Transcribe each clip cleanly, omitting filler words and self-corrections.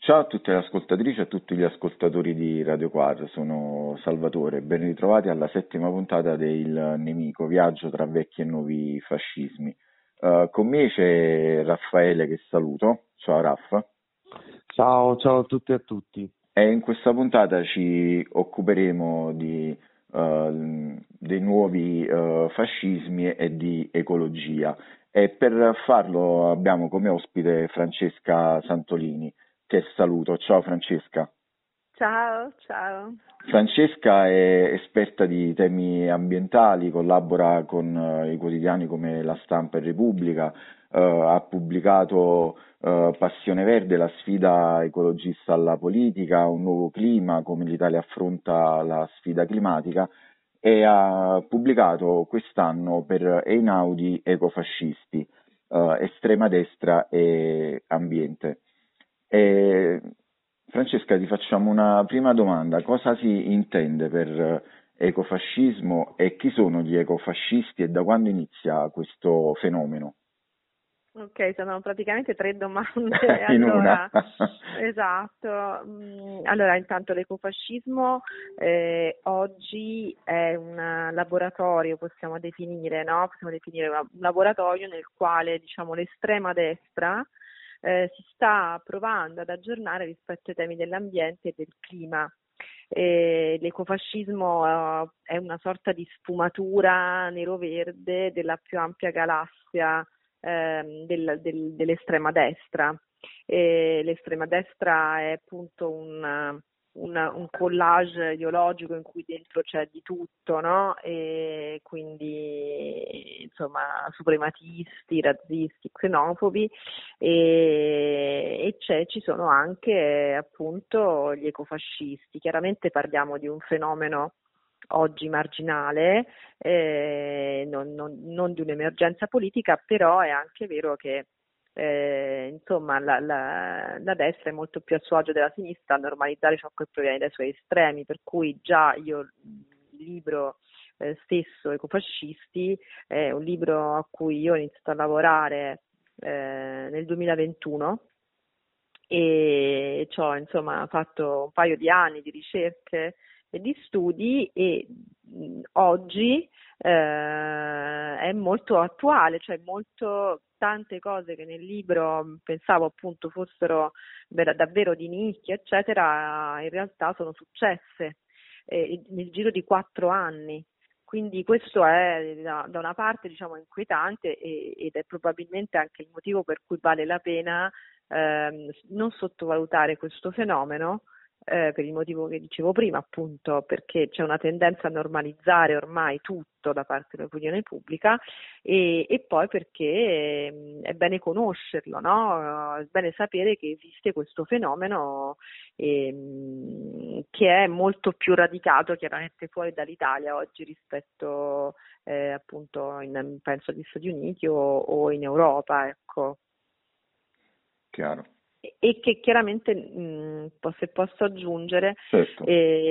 Ciao a tutte le ascoltatrici e a tutti gli ascoltatori di Radio Quad, sono Salvatore, ben ritrovati alla settima puntata del Nemico, viaggio tra vecchi e nuovi fascismi. Con me c'è Raffaele che saluto, ciao Raffa, Ciao a tutti e a tutti. e in questa puntata ci occuperemo dei nuovi fascismi e di ecologia e per farlo abbiamo come ospite Francesca Santolini, che saluto, ciao Francesca. Ciao, ciao. Francesca è esperta di temi ambientali, collabora con i quotidiani come La Stampa e Repubblica, ha pubblicato Passione Verde, la sfida ecologista alla politica, un nuovo clima, come l'Italia affronta la sfida climatica e ha pubblicato quest'anno per Einaudi Ecofascisti, estrema destra e ambiente. E, Francesca, ti facciamo una prima domanda. Cosa si intende per ecofascismo e chi sono gli ecofascisti e da quando inizia questo fenomeno? Ok, sono praticamente tre domande. In una. Allora, esatto. Allora, intanto l'ecofascismo oggi è un laboratorio, possiamo definire, no? Possiamo definire un laboratorio nel quale, diciamo, l'estrema destra si sta provando ad aggiornare rispetto ai temi dell'ambiente e del clima. L'ecofascismo è una sorta di sfumatura nero-verde della più ampia galassia dell'estrema destra. L'estrema destra è appunto un collage ideologico in cui dentro c'è di tutto, no? E quindi insomma suprematisti, razzisti, xenofobi ci sono anche appunto gli ecofascisti. Chiaramente parliamo di un fenomeno oggi marginale, non di un'emergenza politica, però è anche vero che insomma la destra è molto più a suo agio della sinistra a normalizzare ciò che proviene dai suoi estremi, per cui già io il libro stesso Ecofascisti è un libro a cui io ho iniziato a lavorare nel 2021 e ci ho insomma fatto un paio di anni di ricerche e di studi e oggi è molto attuale, cioè molto tante cose che nel libro pensavo appunto fossero davvero di nicchia, eccetera, in realtà sono successe nel giro di 4 anni. Quindi questo è da una parte diciamo inquietante ed è probabilmente anche il motivo per cui vale la pena non sottovalutare questo fenomeno per il motivo che dicevo prima, appunto perché c'è una tendenza a normalizzare ormai tutto da parte dell'opinione pubblica e poi perché è bene conoscerlo, no? È bene sapere che esiste questo fenomeno che è molto più radicato chiaramente fuori dall'Italia oggi rispetto appunto penso agli Stati Uniti o in Europa, ecco. Chiaro. E che chiaramente, se posso aggiungere, Certo.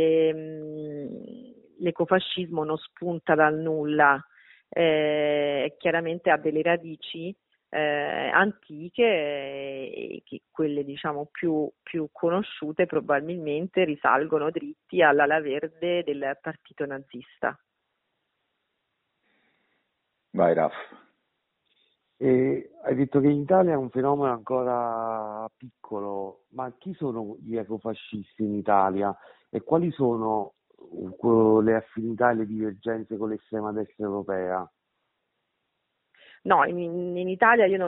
L'ecofascismo non spunta dal nulla, chiaramente ha delle radici antiche e che quelle diciamo più conosciute probabilmente risalgono dritti all'ala verde del partito nazista. Vai Raff. E hai detto che in Italia è un fenomeno ancora piccolo, ma chi sono gli ecofascisti in Italia e quali sono le affinità e le divergenze con l'estrema destra europea? No, in Italia io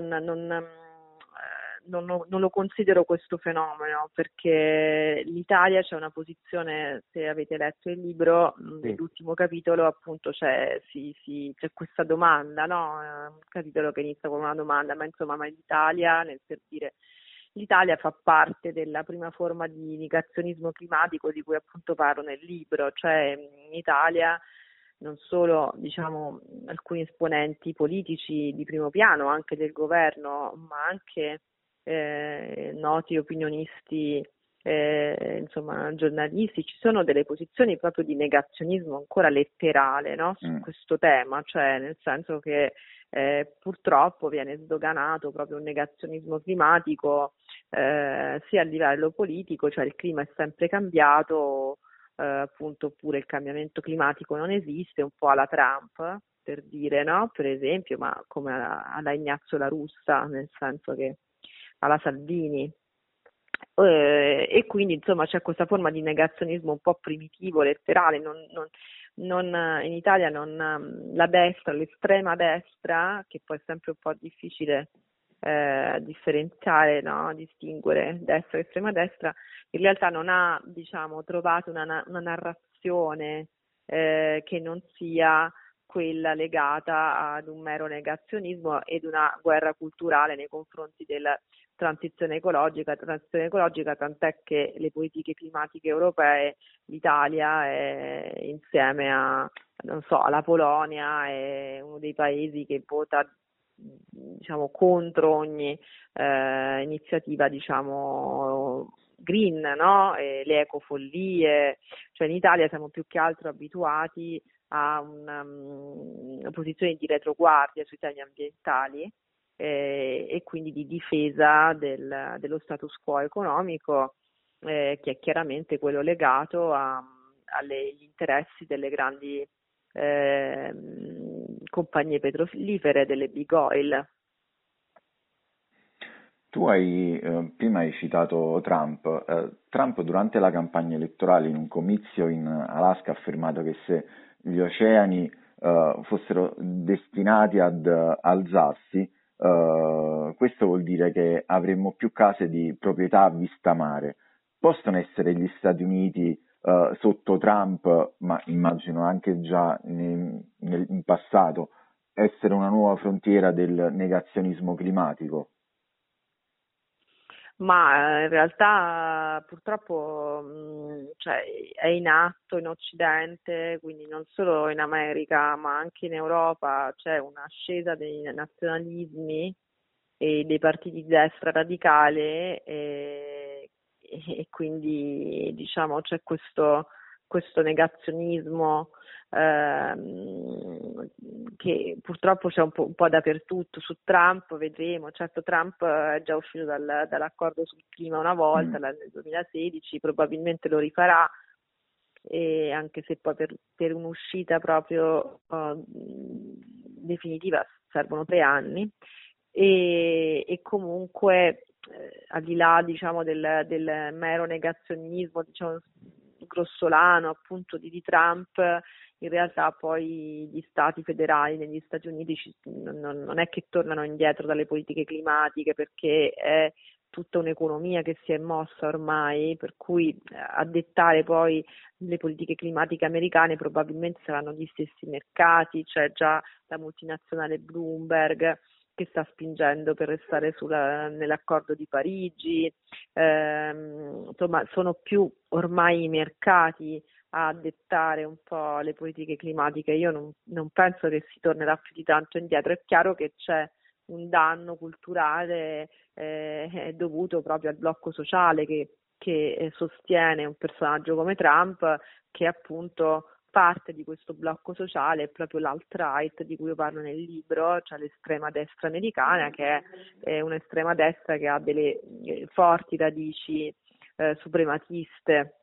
non lo considero questo fenomeno perché l'Italia c'è una posizione, se avete letto il libro, nell'ultimo capitolo appunto c'è questa domanda, no? Un capitolo che inizia con una domanda, ma insomma, ma l'Italia, per dire, l'Italia fa parte della prima forma di negazionismo climatico di cui appunto parlo nel libro, cioè in Italia non solo diciamo alcuni esponenti politici di primo piano, anche del governo, ma anche noti opinionisti, insomma giornalisti, ci sono delle posizioni proprio di negazionismo ancora letterale, no? Su questo tema, cioè nel senso che purtroppo viene sdoganato proprio un negazionismo climatico sia a livello politico, cioè il clima è sempre cambiato, appunto, oppure il cambiamento climatico non esiste, un po' alla Trump, per dire, no? Per esempio, ma come alla Ignazio La Russa, nel senso che alla Salvini. E quindi insomma c'è questa forma di negazionismo un po' primitivo, letterale, in Italia la destra, l'estrema destra, che poi è sempre un po' difficile differenziare, no? Distinguere destra e estrema destra, in realtà non ha, diciamo, trovato una narrazione che non sia quella legata ad un mero negazionismo ed una guerra culturale nei confronti della transizione ecologica, tant'è che le politiche climatiche europee, l'Italia è, insieme a, non so, alla Polonia, è uno dei paesi che vota, diciamo, contro ogni iniziativa, diciamo, green, no? E le ecofollie, cioè in Italia siamo più che altro abituati a una posizione di retroguardia sui temi ambientali e quindi di difesa dello status quo economico, che è chiaramente quello legato agli interessi delle grandi compagnie petrolifere, delle big oil. Prima hai citato Trump. Trump durante la campagna elettorale in un comizio in Alaska ha affermato che se gli oceani fossero destinati ad alzarsi, questo vuol dire che avremmo più case di proprietà a vista mare. Possono essere gli Stati Uniti sotto Trump, ma immagino anche già in passato, essere una nuova frontiera del negazionismo climatico? Ma in realtà purtroppo cioè, è in atto in Occidente, quindi non solo in America, ma anche in Europa c'è un'ascesa dei nazionalismi e dei partiti di destra radicale e quindi diciamo c'è questo negazionismo che purtroppo c'è un po' dappertutto. Su Trump vedremo, certo Trump è già uscito dall'accordo sul clima una volta, nel 2016, probabilmente lo rifarà, e anche se poi per un'uscita proprio definitiva servono 3 anni. E comunque al di là, diciamo, del mero negazionismo, diciamo, grossolano appunto di Trump, in realtà poi gli stati federali negli Stati Uniti non è che tornano indietro dalle politiche climatiche, perché è tutta un'economia che si è mossa ormai, per cui a dettare poi le politiche climatiche americane probabilmente saranno gli stessi mercati, c'è già la multinazionale Bloomberg che sta spingendo per restare nell'accordo di Parigi, insomma sono più ormai i mercati a dettare un po' le politiche climatiche. Io non penso che si tornerà più di tanto indietro. È chiaro che c'è un danno culturale dovuto proprio al blocco sociale che sostiene un personaggio come Trump, che appunto parte di questo blocco sociale è proprio l'alt-right di cui io parlo nel libro, cioè l'estrema destra americana, che è un'estrema destra che ha delle forti radici suprematiste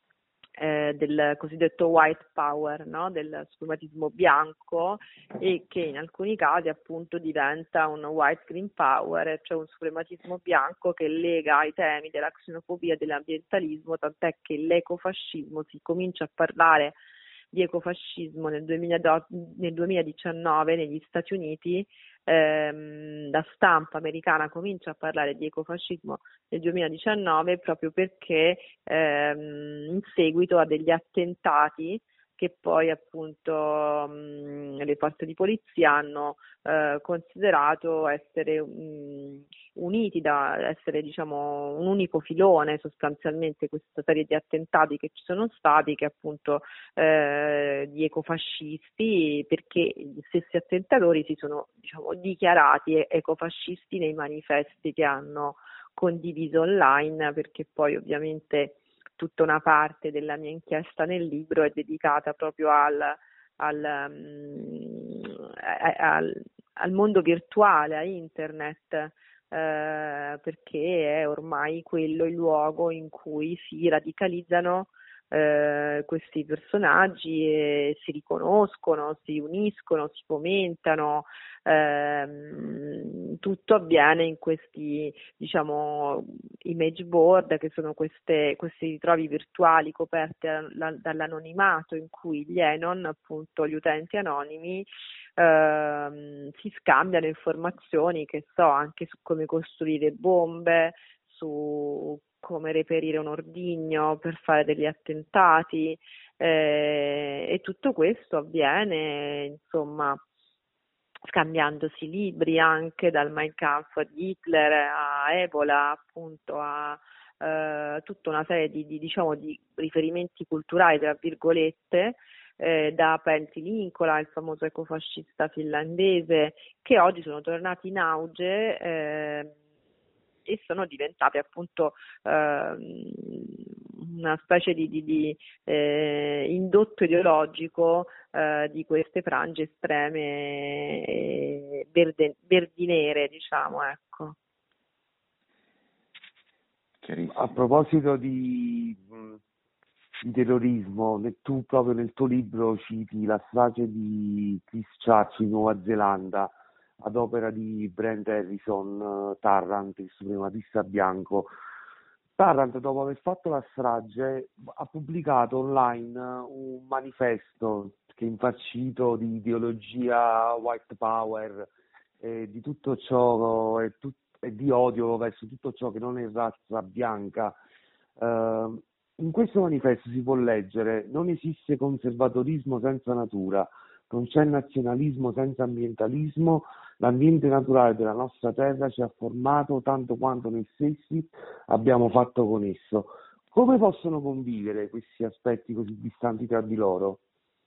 del cosiddetto white power, no? Del suprematismo bianco, e che in alcuni casi appunto diventa un white green power, cioè un suprematismo bianco che lega ai temi della xenofobia e dell'ambientalismo, tant'è che l'ecofascismo, si comincia a parlare di ecofascismo nel 2019 negli Stati Uniti. La stampa americana comincia a parlare di ecofascismo nel 2019 proprio perché in seguito a degli attentati che poi appunto le forze di polizia hanno considerato essere uniti da essere, diciamo, un unico filone sostanzialmente, questa serie di attentati che ci sono stati, che appunto di ecofascisti, perché gli stessi attentatori si sono, diciamo, dichiarati ecofascisti nei manifesti che hanno condiviso online, perché poi ovviamente tutta una parte della mia inchiesta nel libro è dedicata proprio al mondo virtuale, a internet, perché è ormai quello il luogo in cui si radicalizzano questi personaggi e si riconoscono, si uniscono, si fomentano, tutto avviene in questi, diciamo, image board, che sono questi ritrovi virtuali coperti dall'anonimato, in cui gli Anon, appunto gli utenti anonimi, si scambiano informazioni, che so, anche su come costruire bombe, su come reperire un ordigno per fare degli attentati, e tutto questo avviene, insomma, scambiandosi libri, anche dal Mein Kampf di Hitler a Ebola, appunto, a tutta una serie diciamo, di riferimenti culturali, tra virgolette, da Pentti Linkola, il famoso ecofascista finlandese, che oggi sono tornati in auge, e sono diventati appunto una specie di indotto ideologico di queste frange estreme verdinere, diciamo, ecco. A proposito di terrorismo, tu proprio nel tuo libro citi la strage di Christchurch in Nuova Zelanda ad opera di Brent Harrison, Tarrant, il suprematista bianco. Tarrant, dopo aver fatto la strage, ha pubblicato online un manifesto che è infarcito di ideologia white power e di tutto ciò e di odio verso tutto ciò che non è razza bianca. In questo manifesto si può leggere: non esiste conservatorismo senza natura, non c'è nazionalismo senza ambientalismo, l'ambiente naturale della nostra terra ci ha formato tanto quanto noi stessi abbiamo fatto con esso. Come possono convivere questi aspetti così distanti tra di loro?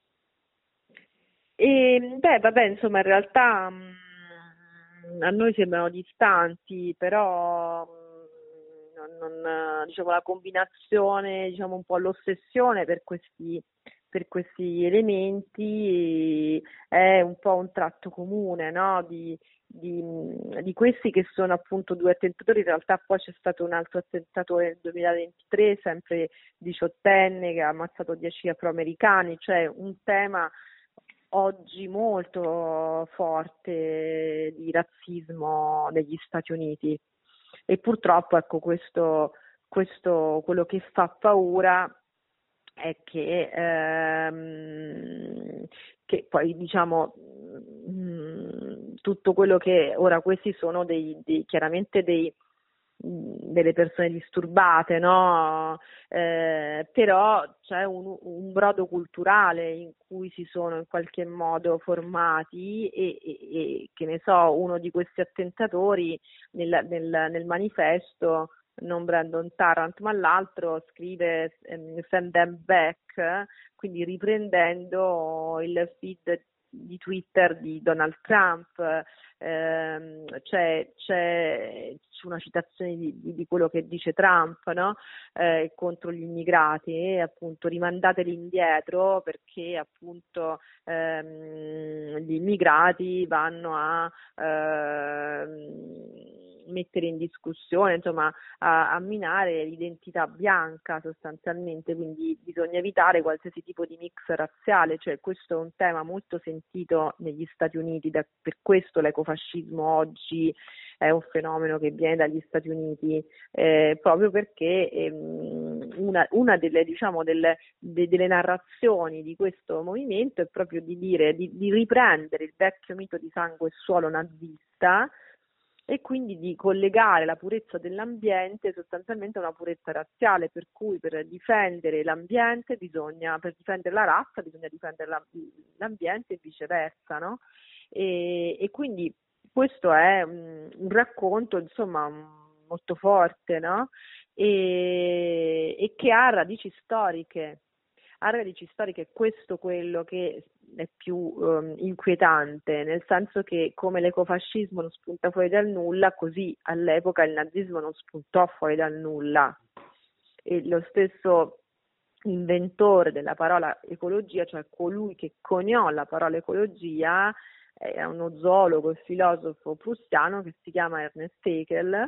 Vabbè, insomma, in realtà a noi sembrano distanti, però diciamo, la combinazione, diciamo, un po' l'ossessione per questi elementi è un po' un tratto comune, no? Di questi che sono appunto due attentatori. In realtà poi c'è stato un altro attentato nel 2023, sempre diciottenne, che ha ammazzato 10 afroamericani, cioè un tema oggi molto forte di razzismo negli Stati Uniti. E purtroppo, ecco, questo quello che fa paura è che poi, diciamo, tutto quello che ora, questi sono chiaramente delle persone disturbate, no? Però c'è un brodo culturale in cui si sono in qualche modo formati e che ne so, uno di questi attentatori nel manifesto, non Brandon Tarrant ma l'altro, scrive Send them back, quindi riprendendo il feed di Twitter di Donald Trump. C'è una citazione di quello che dice Trump, no? Contro gli immigrati, e appunto rimandateli indietro, perché appunto gli immigrati vanno a mettere in discussione, insomma, a minare l'identità bianca sostanzialmente, quindi bisogna evitare qualsiasi tipo di mix razziale, cioè questo è un tema molto sentito negli Stati Uniti, per questo l'ecofascismo oggi è un fenomeno che viene dagli Stati Uniti, proprio perché una delle, diciamo, delle narrazioni di questo movimento è proprio di dire, di riprendere il vecchio mito di sangue e suolo nazista, e quindi di collegare la purezza dell'ambiente sostanzialmente a una purezza razziale, per cui per difendere l'ambiente per difendere la razza bisogna difendere l'ambiente e viceversa, no? E quindi questo è un racconto, insomma, molto forte, no? E che ha radici storiche. Questo quello che è più inquietante, nel senso che come l'ecofascismo non spunta fuori dal nulla, così all'epoca il nazismo non spuntò fuori dal nulla, e lo stesso inventore della parola ecologia, cioè colui che coniò la parola ecologia, è uno zoologo e filosofo prussiano che si chiama Ernest Haeckel,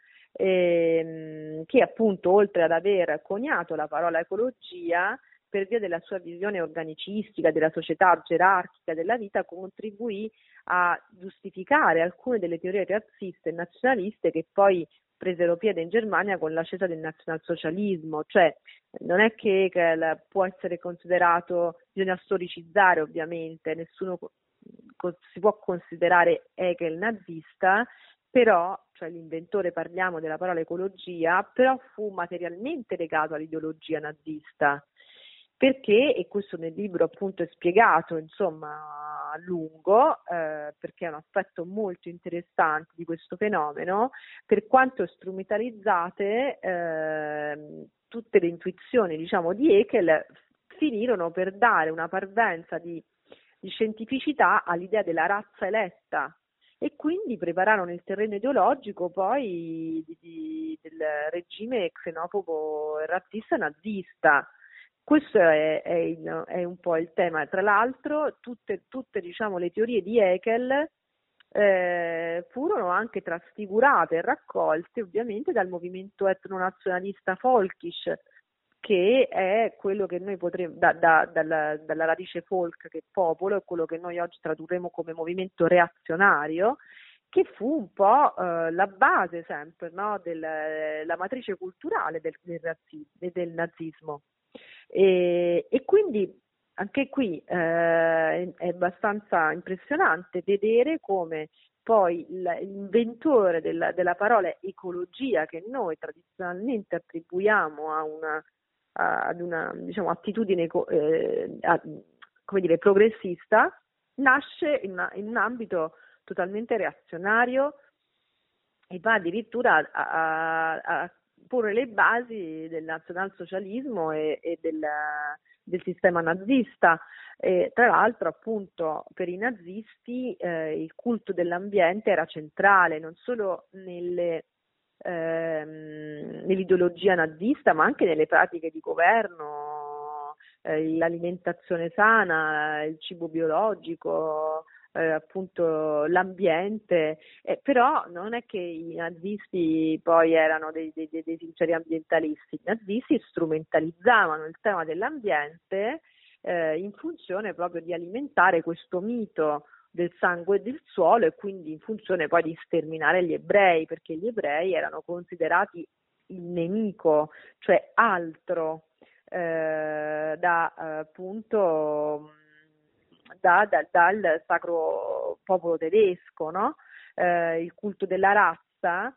che appunto, oltre ad aver coniato la parola ecologia, per via della sua visione organicistica della società gerarchica della vita, contribuì a giustificare alcune delle teorie razziste e nazionaliste che poi presero piede in Germania con l'ascesa del nazionalsocialismo. Cioè, non è che Hegel può essere considerato, bisogna storicizzare ovviamente, nessuno si può considerare Hegel nazista, però, cioè l'inventore, parliamo della parola ecologia, però fu materialmente legato all'ideologia nazista. Perché, e questo nel libro appunto è spiegato insomma a lungo, perché è un aspetto molto interessante di questo fenomeno, per quanto strumentalizzate tutte le intuizioni diciamo di Haeckel finirono per dare una parvenza di scientificità all'idea della razza eletta, e quindi prepararono il terreno ideologico poi del regime xenofobo e razzista nazista. Questo è un po' il tema. Tra l'altro tutte diciamo, le teorie di Haeckel furono anche trasfigurate e raccolte ovviamente dal movimento etnonazionalista Folkisch, che è quello che noi potremmo, dalla radice folk, che è popolo, è quello che noi oggi tradurremo come movimento reazionario, che fu un po' la base sempre, no, la matrice culturale del nazismo. E quindi anche qui è abbastanza impressionante vedere come poi l'inventore della parola ecologia, che noi tradizionalmente attribuiamo ad una diciamo, attitudine come dire, progressista, nasce in un ambito totalmente reazionario e va addirittura a porre le basi del nazionalsocialismo e del sistema nazista. Tra l'altro, appunto, per i nazisti il culto dell'ambiente era centrale non solo nell'ideologia nazista, ma anche nelle pratiche di governo, l'alimentazione sana, il cibo biologico, appunto l'ambiente, però non è che i nazisti poi erano dei sinceri ambientalisti. I nazisti strumentalizzavano il tema dell'ambiente in funzione proprio di alimentare questo mito del sangue e del suolo, e quindi in funzione poi di sterminare gli ebrei, perché gli ebrei erano considerati il nemico, cioè altro appunto dal sacro popolo tedesco, no? Il culto della razza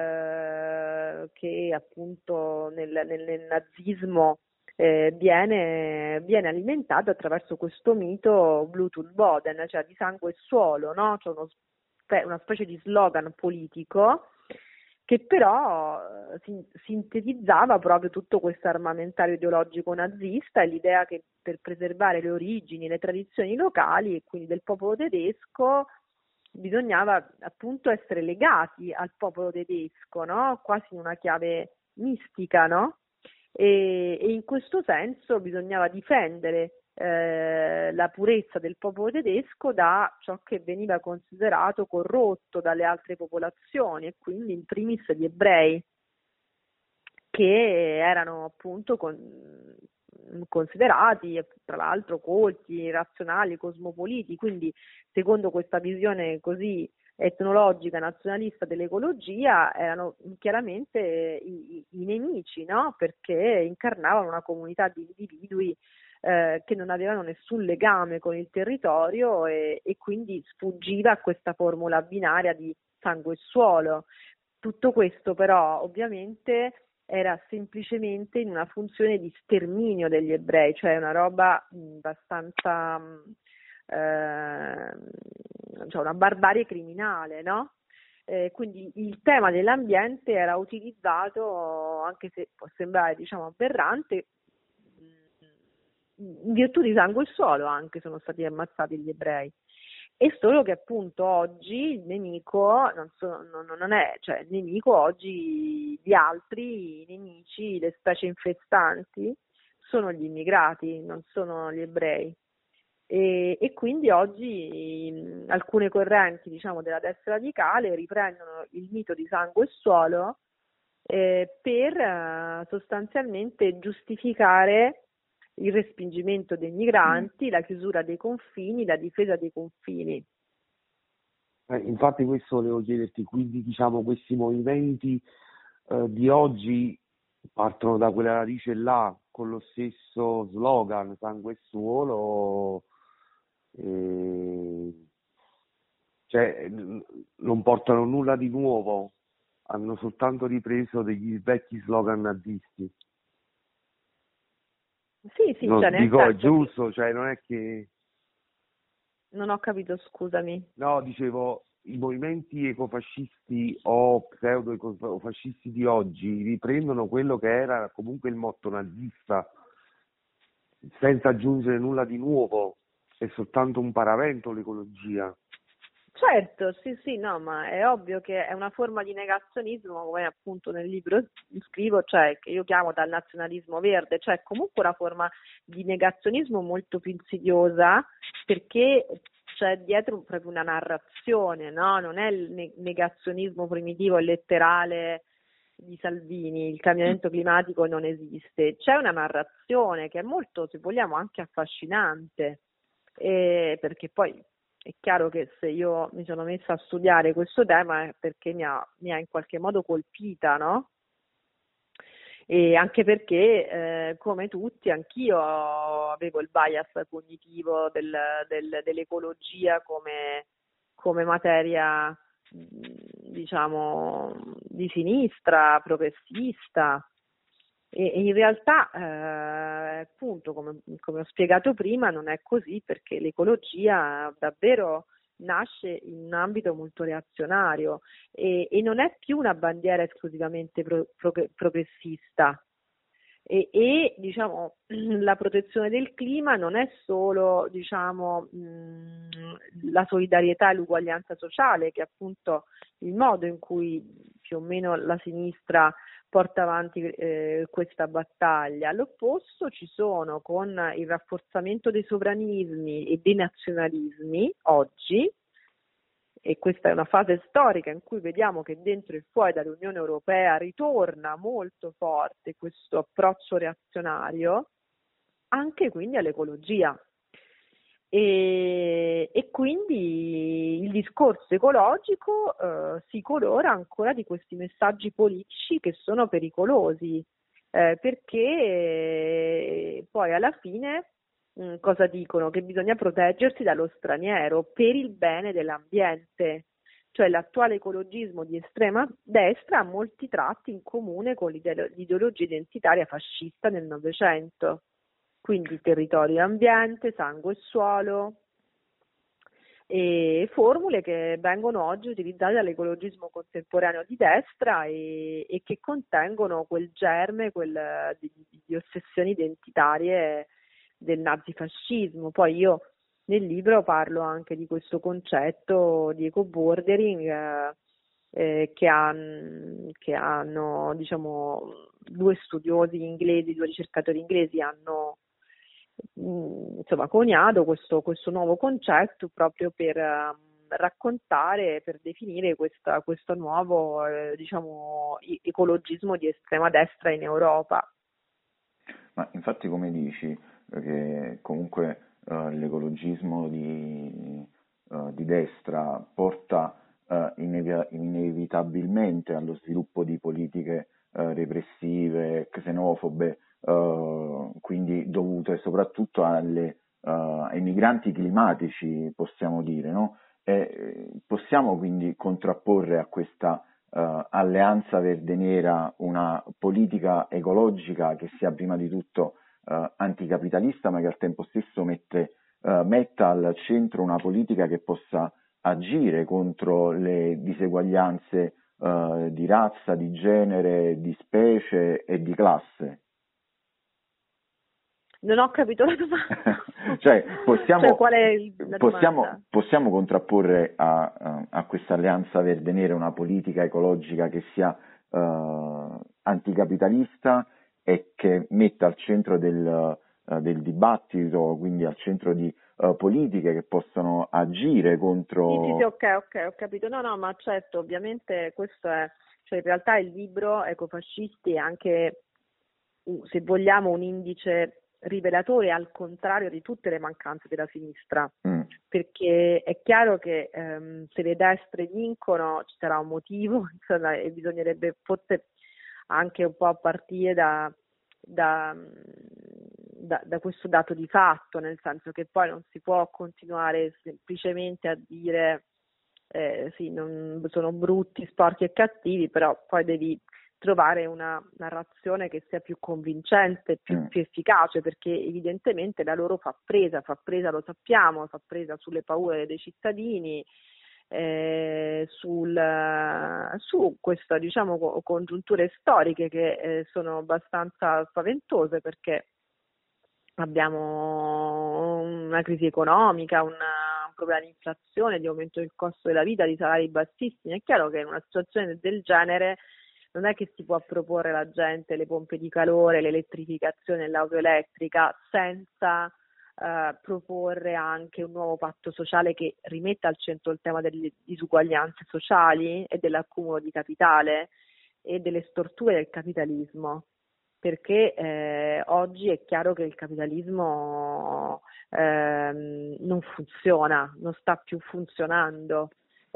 che appunto nel nazismo viene alimentato attraverso questo mito Blut und Boden, cioè di sangue e suolo, no? Cioè una specie di slogan politico che però sintetizzava proprio tutto questo armamentario ideologico nazista e l'idea che per preservare le origini, le tradizioni locali e quindi del popolo tedesco bisognava appunto essere legati al popolo tedesco, no? Quasi in una chiave mistica, no? E in questo senso bisognava difendere la purezza del popolo tedesco da ciò che veniva considerato corrotto dalle altre popolazioni, e quindi in primis gli ebrei, che erano appunto considerati tra l'altro colti, razionali, cosmopoliti. Quindi secondo questa visione così etnologica, nazionalista dell'ecologia, erano chiaramente i nemici, no? Perché incarnavano una comunità di individui che non avevano nessun legame con il territorio e quindi sfuggiva a questa formula binaria di sangue e suolo. Tutto questo però ovviamente era semplicemente in una funzione di sterminio degli ebrei, cioè una roba abbastanza cioè una barbarie criminale, no? Quindi il tema dell'ambiente era utilizzato, anche se può sembrare diciamo aberrante, in virtù di sangue e suolo anche sono stati ammazzati gli ebrei. È solo che appunto oggi il nemico non è, cioè il nemico oggi di altri, i nemici, le specie infestanti, sono gli immigrati, non sono gli ebrei. E quindi oggi alcune correnti, diciamo, della destra radicale riprendono il mito di sangue e suolo per sostanzialmente giustificare il respingimento dei migranti, la chiusura dei confini, la difesa dei confini. Infatti questo volevo chiederti, quindi diciamo questi movimenti di oggi partono da quella radice là, con lo stesso slogan, sangue e suolo, cioè non portano nulla di nuovo, hanno soltanto ripreso degli vecchi slogan nazisti. Sì, No, cioè nel dico, è senso giusto, cioè non è che... non ho capito, scusami. No, dicevo, i movimenti ecofascisti o pseudo-ecofascisti di oggi riprendono quello che era comunque il motto nazista, senza aggiungere nulla di nuovo, è soltanto un paravento l'ecologia. Certo, sì, no, ma è ovvio che è una forma di negazionismo, come appunto nel libro scrivo, cioè che io chiamo dal nazionalismo verde, cioè comunque una forma di negazionismo molto più insidiosa, perché c'è dietro proprio una narrazione, no? Non è il negazionismo primitivo e letterale di Salvini, il cambiamento climatico non esiste, c'è una narrazione che è molto, se vogliamo, anche affascinante, perché poi è chiaro che se io mi sono messa a studiare questo tema è perché mi ha in qualche modo colpita, no? E anche perché, come tutti, anch'io avevo il bias cognitivo dell'ecologia come materia, diciamo, di sinistra, progressista. E in realtà, appunto, come ho spiegato prima, non è così, perché l'ecologia davvero nasce in un ambito molto reazionario e non è più una bandiera esclusivamente progressista. E diciamo, la protezione del clima non è solo, diciamo, la solidarietà e l'uguaglianza sociale, che è appunto il modo in cui più o meno la sinistra porta avanti questa battaglia. All'opposto ci sono, con il rafforzamento dei sovranismi e dei nazionalismi oggi, e questa è una fase storica in cui vediamo che dentro e fuori dall'Unione Europea ritorna molto forte questo approccio reazionario, anche quindi all'ecologia. E quindi il discorso ecologico si colora ancora di questi messaggi politici che sono pericolosi, perché poi alla fine cosa dicono? Che bisogna proteggersi dallo straniero per il bene dell'ambiente. Cioè l'attuale ecologismo di estrema destra ha molti tratti in comune con l'ideologia identitaria fascista del Novecento. Quindi territorio e ambiente, sangue e suolo, e formule che vengono oggi utilizzate dall'ecologismo contemporaneo di destra e che contengono quel germe di ossessioni identitarie del nazifascismo. Poi io nel libro parlo anche di questo concetto di eco-bordering che hanno, diciamo, due studiosi inglesi, due ricercatori inglesi hanno insomma coniato questo nuovo concetto proprio per raccontare, per definire questo nuovo diciamo ecologismo di estrema destra in Europa. Ma infatti, come dici, che comunque l'ecologismo di destra porta inevitabilmente allo sviluppo di politiche repressive, xenofobe, quindi dovute soprattutto ai migranti climatici, possiamo dire, no? Possiamo quindi contrapporre a questa alleanza verde-nera una politica ecologica che sia prima di tutto anticapitalista, ma che al tempo stesso metta al centro una politica che possa agire contro le diseguaglianze di razza, di genere, di specie e di classe. Non ho capito la domanda. Cioè, qual è la domanda? possiamo contrapporre a questa alleanza verde-nera una politica ecologica che sia anticapitalista e che metta al centro del dibattito, quindi al centro di politiche che possono agire Sì, contro... ok, ho capito. No, ma certo, ovviamente questo è, cioè in realtà il libro Ecofascisti è anche, se vogliamo, un indice rivelatore al contrario di tutte le mancanze della sinistra, Mm, perché è chiaro che se le destre vincono ci sarà un motivo, insomma, e bisognerebbe forse anche un po' a partire da questo dato di fatto, nel senso che poi non si può continuare semplicemente a dire sì, sono brutti, sporchi e cattivi, però poi devi trovare una narrazione che sia più convincente, mm. più efficace, perché evidentemente la loro fa presa, lo sappiamo, fa presa sulle paure dei cittadini, su queste, diciamo, congiunture storiche che sono abbastanza spaventose, perché abbiamo una crisi economica, un problema di inflazione, di aumento del costo della vita, di salari bassissimi. È chiaro che in una situazione del genere non è che si può proporre alla gente le pompe di calore, l'elettrificazione, l'auto elettrica senza proporre anche un nuovo patto sociale che rimetta al centro il tema delle disuguaglianze sociali e dell'accumulo di capitale e delle storture del capitalismo, perché oggi è chiaro che il capitalismo non funziona, non sta più funzionando,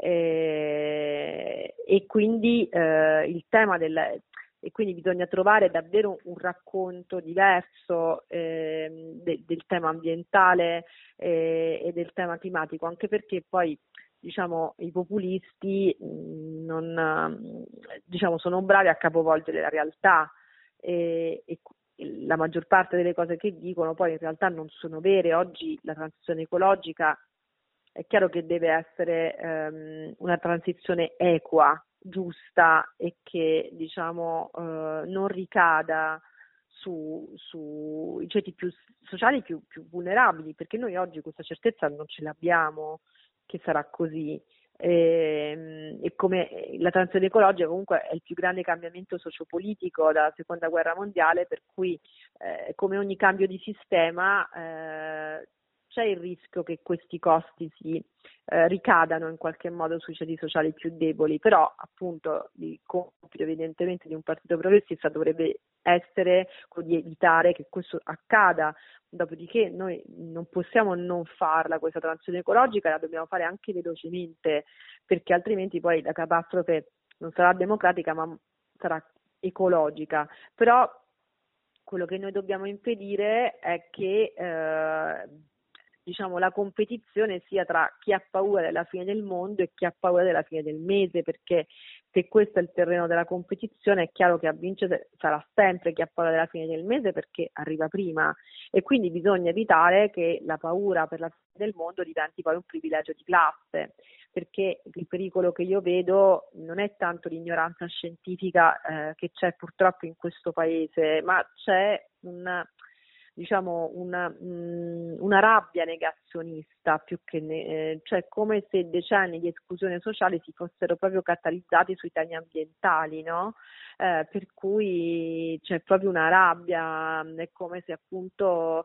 e quindi il tema e quindi bisogna trovare davvero un racconto diverso del tema ambientale e del tema climatico, anche perché poi, diciamo, i populisti diciamo, sono bravi a capovolgere la realtà, e la maggior parte delle cose che dicono poi in realtà non sono vere. Oggi la transizione ecologica è chiaro che deve essere una transizione equa, giusta, e che, diciamo, non ricada sui ceti più sociali più vulnerabili, perché noi oggi questa certezza non ce l'abbiamo che sarà così. E come la transizione ecologica comunque è il più grande cambiamento sociopolitico dalla seconda guerra mondiale, per cui come ogni cambio di sistema c'è il rischio che questi costi si ricadano in qualche modo sui ceti sociali più deboli, però appunto il compito evidentemente di un partito progressista dovrebbe essere quello di evitare che questo accada. Dopodiché noi non possiamo non farla questa transizione ecologica, la dobbiamo fare anche velocemente, perché altrimenti poi la catastrofe non sarà democratica ma sarà ecologica. Però quello che noi dobbiamo impedire è che diciamo, la competizione sia tra chi ha paura della fine del mondo e chi ha paura della fine del mese, perché se questo è il terreno della competizione è chiaro che a vincere sarà sempre chi ha paura della fine del mese, perché arriva prima, e quindi bisogna evitare che la paura per la fine del mondo diventi poi un privilegio di classe, perché il pericolo che io vedo non è tanto l'ignoranza scientifica che c'è purtroppo in questo paese, ma c'è una rabbia negazionista, più che cioè come se decenni di esclusione sociale si fossero proprio catalizzati sui temi ambientali, no? Per cui c'è proprio una rabbia, è come se appunto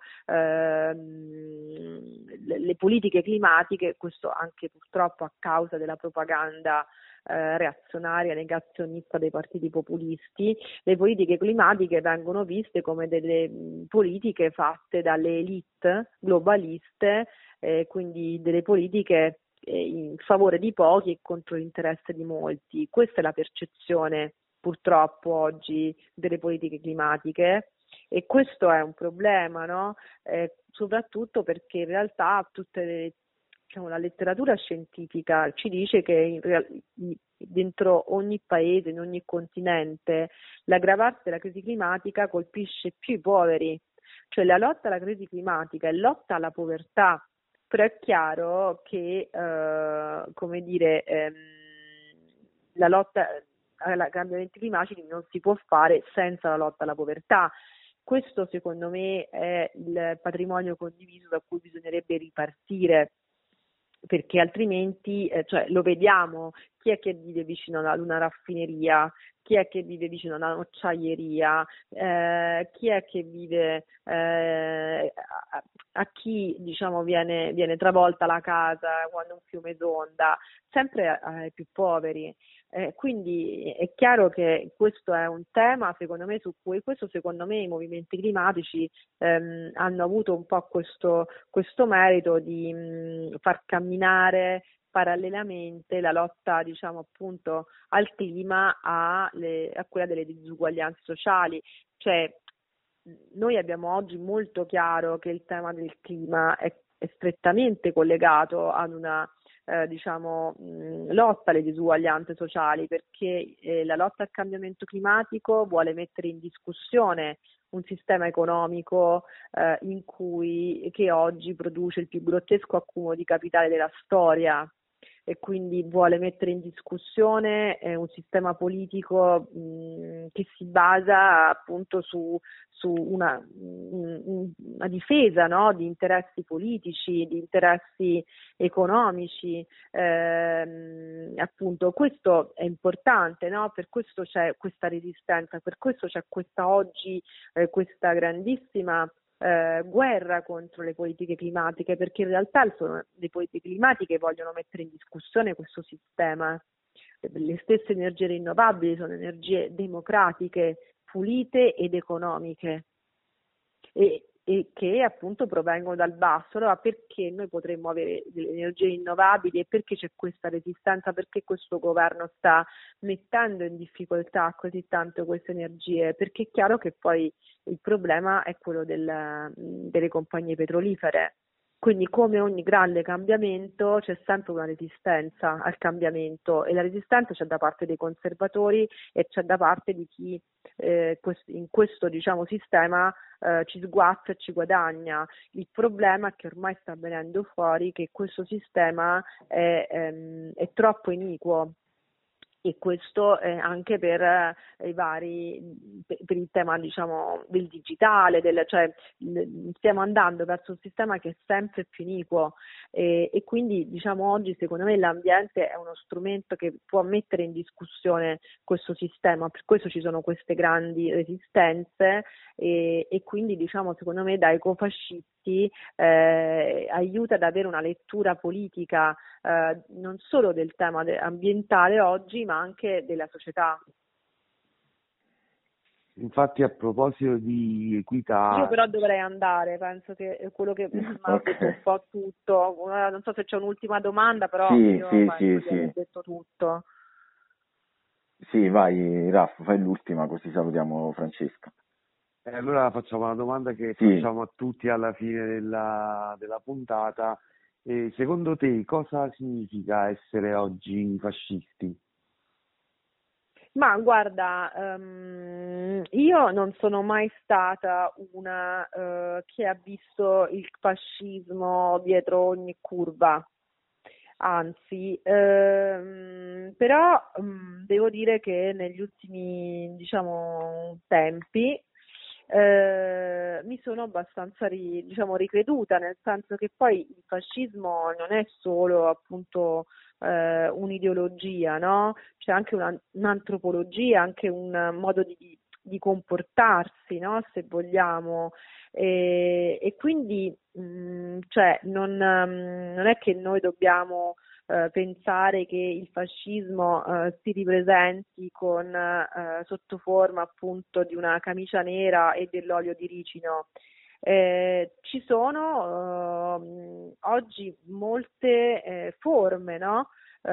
le politiche climatiche, questo anche purtroppo a causa della propaganda reazionaria, negazionista dei partiti populisti, le politiche climatiche vengono viste come delle politiche fatte dalle elite globaliste, quindi delle politiche in favore di pochi e contro l'interesse di molti. Questa è la percezione purtroppo oggi delle politiche climatiche, e questo è un problema, no? Soprattutto perché in realtà diciamo, la letteratura scientifica ci dice che dentro ogni paese, in ogni continente, l'aggravarsi della crisi climatica colpisce più i poveri, cioè la lotta alla crisi climatica è lotta alla povertà, però è chiaro che, come dire, la lotta ai cambiamenti climatici non si può fare senza la lotta alla povertà. Questo secondo me è il patrimonio condiviso da cui bisognerebbe ripartire, perché altrimenti cioè, lo vediamo, chi è che vive vicino ad una raffineria, chi è che vive vicino ad un'acciaieria, chi è che vive a chi diciamo viene travolta la casa quando un fiume esonda, sempre ai più poveri. Quindi è chiaro che questo è un tema, secondo me, su cui secondo me i movimenti climatici hanno avuto un po' questo merito di far camminare parallelamente la lotta, diciamo appunto, al clima a quella delle disuguaglianze sociali. Cioè, noi abbiamo oggi molto chiaro che il tema del clima è strettamente collegato ad una lotta alle disuguaglianze sociali, perché la lotta al cambiamento climatico vuole mettere in discussione un sistema economico che oggi produce il più grottesco accumulo di capitale della storia, e quindi vuole mettere in discussione un sistema politico che si basa appunto su una difesa, no? Di interessi politici, di interessi economici, appunto questo è importante, no? Per questo c'è questa resistenza, per questo c'è questa grandissima guerra contro le politiche climatiche, perché in realtà sono le politiche climatiche che vogliono mettere in discussione questo sistema. Le stesse energie rinnovabili sono energie democratiche, pulite ed economiche e che appunto provengono dal basso. Allora perché noi potremmo avere delle energie rinnovabili e perché c'è questa resistenza, perché questo governo sta mettendo in difficoltà così tanto queste energie? Perché è chiaro che poi il problema è quello delle compagnie petrolifere. Quindi come ogni grande cambiamento c'è sempre una resistenza al cambiamento, e la resistenza c'è da parte dei conservatori e c'è da parte di chi in questo diciamo sistema ci sguazza e ci guadagna. Il problema è che ormai sta venendo fuori che questo sistema è troppo iniquo. E questo anche per il tema diciamo del digitale, cioè stiamo andando verso un sistema che è sempre più iniquo e quindi diciamo oggi secondo me l'ambiente è uno strumento che può mettere in discussione questo sistema, per questo ci sono queste grandi resistenze e quindi diciamo secondo me da ecofascisti aiuta ad avere una lettura politica non solo del tema ambientale oggi, ma anche della società. Infatti, a proposito di equità, Io però dovrei andare, penso che è quello che mi ha detto un po' tutto. Non so se c'è un'ultima domanda, però io penso di aver detto tutto. Sì, vai Raff, fai l'ultima così salutiamo Francesca. Allora facciamo una domanda che facciamo a tutti alla fine della puntata. Secondo te cosa significa essere oggi fascisti? Ma guarda, io non sono mai stata una che ha visto il fascismo dietro ogni curva, anzi, però devo dire che negli ultimi, diciamo, tempi mi sono abbastanza ricreduta, nel senso che poi il fascismo non è solo appunto un'ideologia, no? C'è anche un'antropologia, anche un modo di comportarsi, no? Se vogliamo. E quindi cioè, non è che noi dobbiamo pensare che il fascismo si ripresenti sotto forma appunto di una camicia nera e dell'olio di ricino. Ci sono oggi molte forme, no?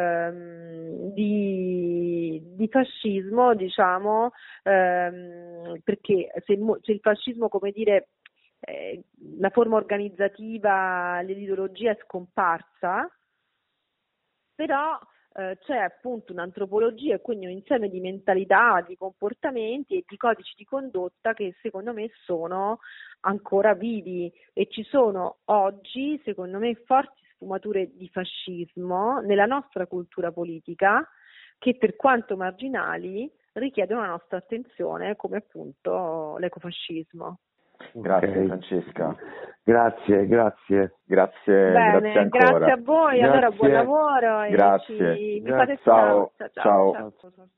Di fascismo, diciamo, perché se il fascismo, come dire, la forma organizzativa, l'ideologia è scomparsa, però c'è appunto un'antropologia e quindi un insieme di mentalità, di comportamenti e di codici di condotta che secondo me sono ancora vivi, e ci sono oggi secondo me forti sfumature di fascismo nella nostra cultura politica che, per quanto marginali, richiedono la nostra attenzione, come appunto l'ecofascismo. Grazie Ok. Francesca. Grazie. Bene, Grazie ancora. grazie a voi, allora buon Grazie. lavoro e Grazie. mi fate Ciao, ciao. ciao. Ciao.